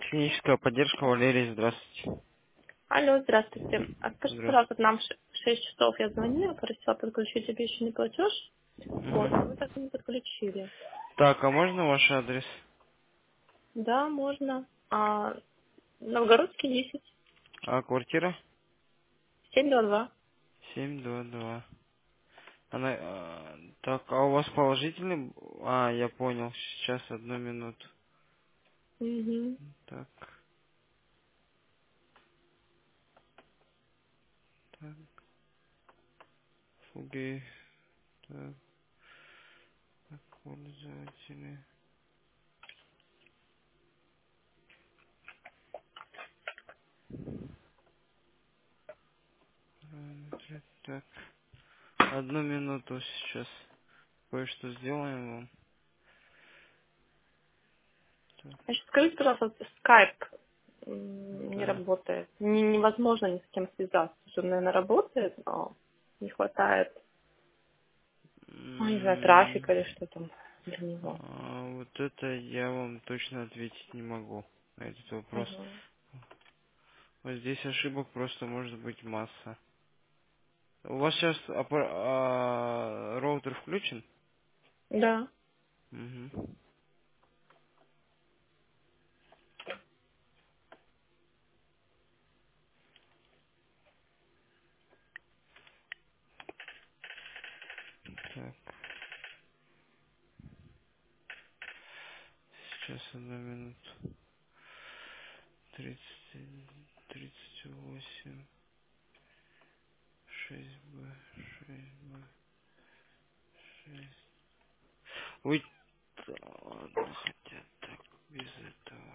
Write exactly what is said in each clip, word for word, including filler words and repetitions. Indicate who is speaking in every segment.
Speaker 1: Клиническая поддержка, Валерий, здравствуйте.
Speaker 2: Алло, здравствуйте. А скажите, пожалуйста,
Speaker 1: Здравствуйте.
Speaker 2: нам в ш- в шесть часов я звонила, просила подключить обещанный платеж. Вот, но вы
Speaker 1: Мгм.
Speaker 2: так и не подключили.
Speaker 1: Так, а можно ваш адрес?
Speaker 2: Да, можно. А, Новгородский десять,
Speaker 1: А квартира?
Speaker 2: семь два два.
Speaker 1: семь два два. Она, а, так, а у вас положительный? А, я понял. Сейчас, одну минуту.
Speaker 2: Угу.
Speaker 1: Так, так, фуги, так, так, пользователи. Параметры. Так, одну минуту сейчас. Кое-что сделаем вам. Так,
Speaker 2: Значит, скажите, пожалуйста, скайп м, не
Speaker 1: да.
Speaker 2: работает. Не- невозможно ни с кем связаться. Он, наверное, работает, но не хватает, ну, не знаю,
Speaker 1: М,
Speaker 2: трафика или что там для него.
Speaker 1: а, вот это я вам точно ответить не могу на этот вопрос.
Speaker 2: Угу.
Speaker 1: Вот здесь ошибок просто может быть масса. У вас сейчас аппар- а, роутер включен?
Speaker 2: Да.
Speaker 1: Мгм. Так, сейчас одну минуту. Тридцать, тридцать восемь, шесть б, шесть б, шесть. Ой, да ладно, хотя так, без этого.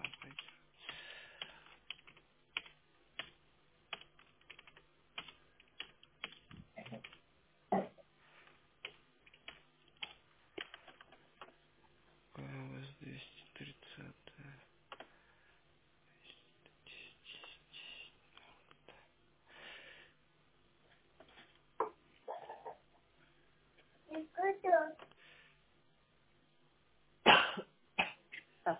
Speaker 1: Какая у вас двести тридцать?
Speaker 2: Да.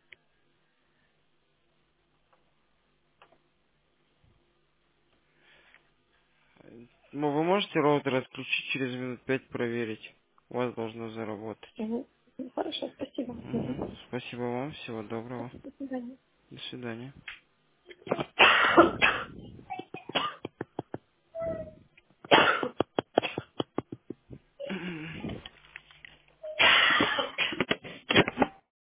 Speaker 1: Ну, вы можете роутер отключить через минут пять проверить? У вас должно заработать.
Speaker 2: Угу. Хорошо, спасибо. Угу.
Speaker 1: Мгм. Спасибо вам, всего доброго.
Speaker 2: До свидания.
Speaker 1: До свидания.